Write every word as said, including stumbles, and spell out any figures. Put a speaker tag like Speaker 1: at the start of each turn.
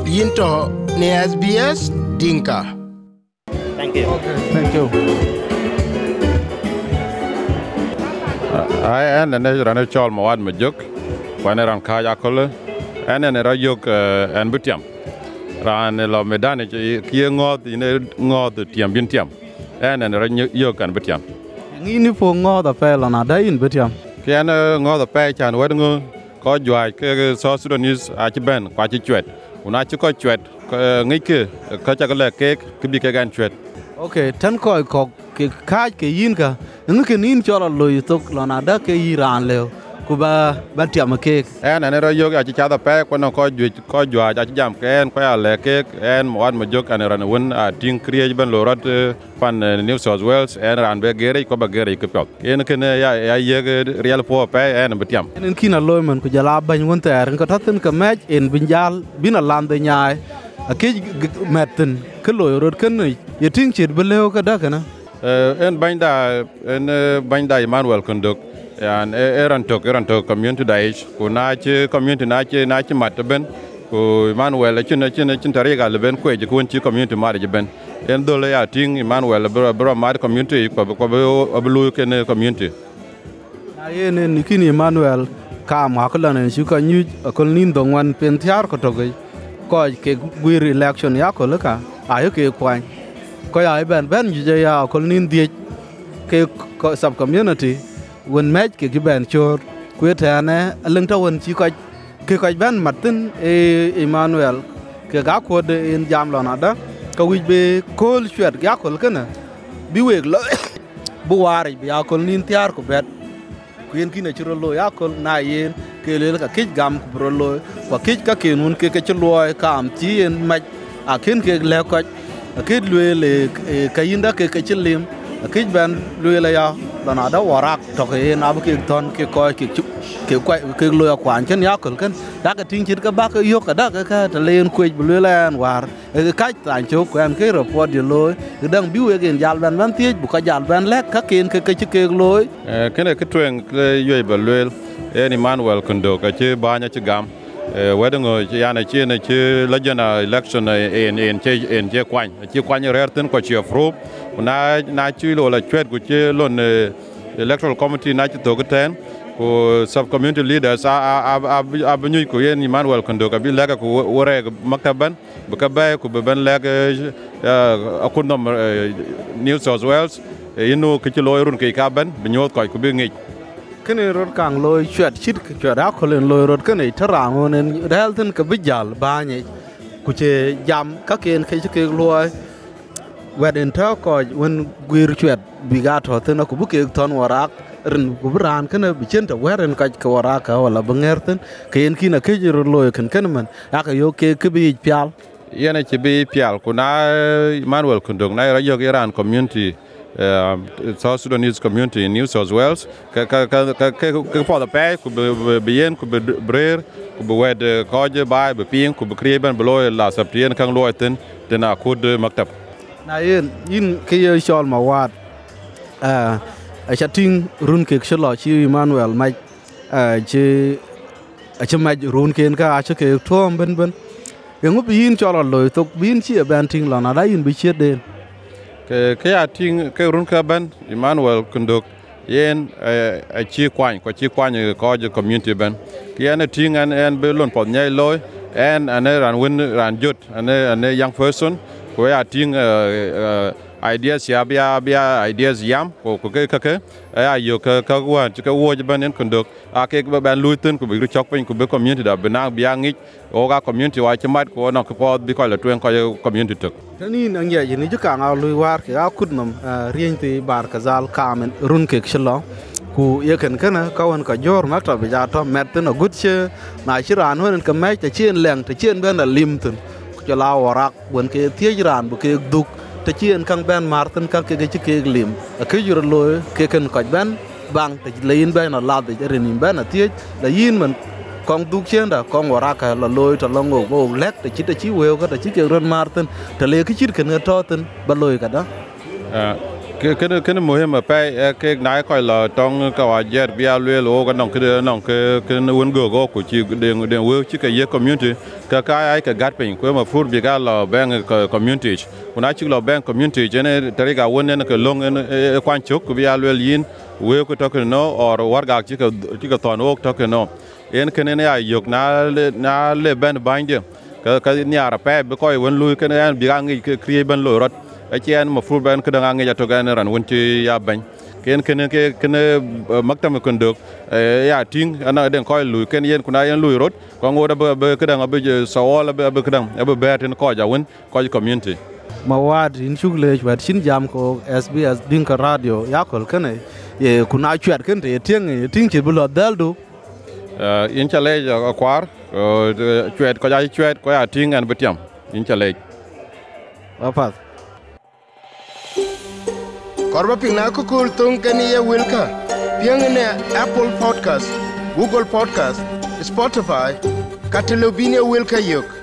Speaker 1: Yinto ne S B S Dinka.
Speaker 2: Thank you.
Speaker 3: Okay, thank you.
Speaker 4: I and the runner chol mawad majuk when ran kaya kole and an rayuk and butiam ran lo medani ki ngot in ngot tiam bin tiam and an rayuk and butiam
Speaker 3: Ngini po ngo da pe la na dai in betiam.
Speaker 4: kian ngot the pay chan wed ngo ko jwai ke so Sudanese a chi ben kwa chi chwet una chi ko chwet ngi ke ka cha le ke ki bi ke gan chwet.
Speaker 3: Okay, tan ko ko ke ka ke yin ka. Ngi ke nin chola lo yitok la na da ke iran leo. Ku ba ba tiam ke.
Speaker 4: En an rayuk a chi cha the pay ko no ko jwi ko jwa a chi jam ken ko ya le ke en mawad majuk an ran won a ting kriye ben lo rat pan New South Wales en ran be gere ko ba gere ke pop en ken ya ya ye real po pay en betiam
Speaker 3: En kina lo man ku jala ban won ter ko taten ka match en binjal bina lande nyaai. A ke metten ke lo rot ken ye ting chit be leo ka da kana.
Speaker 4: en banda en banda Emmanuel Kondok and eran tok eran tok community daish ko na che community na che na che matben ko Emmanuel che na che na che tariga le ben ko je ko chi community mari je ben en dole ya ting Emmanuel bro bro mari community ko ko ablu ken community
Speaker 3: Na ye ne nikini Emmanuel ka ma ko la ne shu ka nyu ko nin dong wan pen tiar ko to ge ko ke gwir election ya ko la ka ayo ke kwan ko ya ben ben ju ya ko nin die ke ko sub community won match ke ben chor ku ta ne leng ta won chi ko ke ko ben matin e Emmanuel ke ga ko de en jam la na da ka wi be kol chwet ya ko kana bi we lo bu wari bi ya ko nin tiar ko bet kien kina chiro lo ya kol na yen ke le ka kich gam ku bro lo kwa kich ka ken un ke ke chlo ka am chi en ma a ken ke le ko a ke le le ka yinda ke ke chilim a kich ban le la ya la na da warak to ke na bu ke ton ke ko ke chu ke kwa ke lo ya kwan chen ya kol ken da ka ting chit ka ba ka yo ka da ka ka ta len ku bu le la an war e ka tan chu ko an ke report de lo ke dang bi we gen jal ban ban tie bu ka jal ban le ka ken ke ke ke lo
Speaker 4: kene ke twen yoy balwel en Emmanuel Kondok ka che banya che gam wedango ya na che na che lajana election en en che en che kwan che kwan rerten ko che fro na na chi lo la chwet ku che lon electoral committee na che to ten ko sub community leaders a a a bunyu ko en Emmanuel Kondok bi lega ko wore maktaban bu ka bay ko ben lega akundom New South Wales inu ke lo run ke ka ben binyo ko ko bi ngi
Speaker 3: kene rot kang loy chwet chit chwet a ko len loy rot kene tarang nen relten ke bijal ba ni ku che jam ka ken ke ke loy weden ta ko won gwir chwet bi ga to ten ko bu ke ton warak ren ku bran kene bi chen ta weren ka ko waraka wala bangerten ken kina ke jiro loy ken ken man aka yo ke ke bi pial
Speaker 4: yene ci bi pial ku na Emmanuel Kondok na radio Iran community Uh, South Sudanese community in New South Wales ka ka ka ka ka for the pay ku bien ku brer ku wed ko je bay be pin ku kriye ben bloy la saptien kan lo ten tena kud maktab
Speaker 3: na yin yin ke ye shol ma wat a a chating run ke shlo chi Emmanuel mai a chi a chi mai run ken ka a chi ke tom ben ben yengu bi yin cholo lo to bin chi ben ting la na da yin bi chet den
Speaker 4: ke ke ating ke run ka ben Emmanuel Kondok yen a chi kwan ko chi kwan ko je community ben yen ating an en be lon pod nyai loy en an ran win ran jut an an young person ko ating ideas ya bia bia ideas yam ko ko ke ke ya yo ke ka wa ke wo je ben en Kondok a ke ben luiten ko bi chok pen ko be community da benang bia ngi o ga community wa chmat ko no ko pod bi ko la twen ko community tok
Speaker 3: tani nang ya ni ju ka nga lui war ke a kudnam rien ti bar kazal kamen run ke shlo ku ye ken kana ka won ka jor mak to bi ja to met no gutche na chiran won ka mai ta chien leng ta chien ben da limtun ku la warak won ke tie ran bu ke duk ta chien kang ben martin ka ke ke ke lim ke jur lo ke ken ka ben bang ta lein ben na la de renin ben na tie la yin man kong duk chen da kong waraka la loy to longo go lek ta chita chi weo ka ta chi ke ron martin ta le ke chit ken to ten ba loy ka da
Speaker 4: cái cái cái muhim mà pe cái nãy coi là trong cáiว่า jet bia lue lo cái nong cái nong cái cái uốn gờ go của chị đường đường work chỉ cái community cái cái ai cái gạt pin của mà food bia là bank community when I chụp bank community cho nên tới cái uốn nên cái long quan chúc của bia lue lin work cái token no or war gạc chỉ cái chỉ cái toàn work token no en cái này ai yok na na le ban bind cái cái nhà ra pe bị coi uốn lui cái này bia ngay create ban lôi rótไอ้เจ้ามาฟูดแบนก็ดังงี้จะตัวกันรันวันที่ยาบังเคนเคนเคนเคนมักทำคนเด็กเอ้ยาทิ้งอันนั้นเด็กคอยลุยเคนยันคนนั้นลุยรถก็งอดับเบก็ดังอับจะสาวอับอับก็ดังอับแบดที่คอยจะวันคอยคอมมูนิตี้
Speaker 3: มาวาดอินชุกเลชวัดชินยามโค เอส บี เอส ดิ้งกับradio ยาคนกันเลยเย่คุณอาชวดกันเลยทิ้งทิ้งจิตบุหรี่เดลดู
Speaker 4: เอ่ออินชาเลจก็ควาร์ชวดก็จะชวดก็จะทิ้งอันเบียมอินชาเลจ
Speaker 3: ว่าพัด
Speaker 1: Korba pina kukul tung kani ya wilka. Piang ne Apple Podcast, Google Podcast, Spotify, Catalobina wilka yok.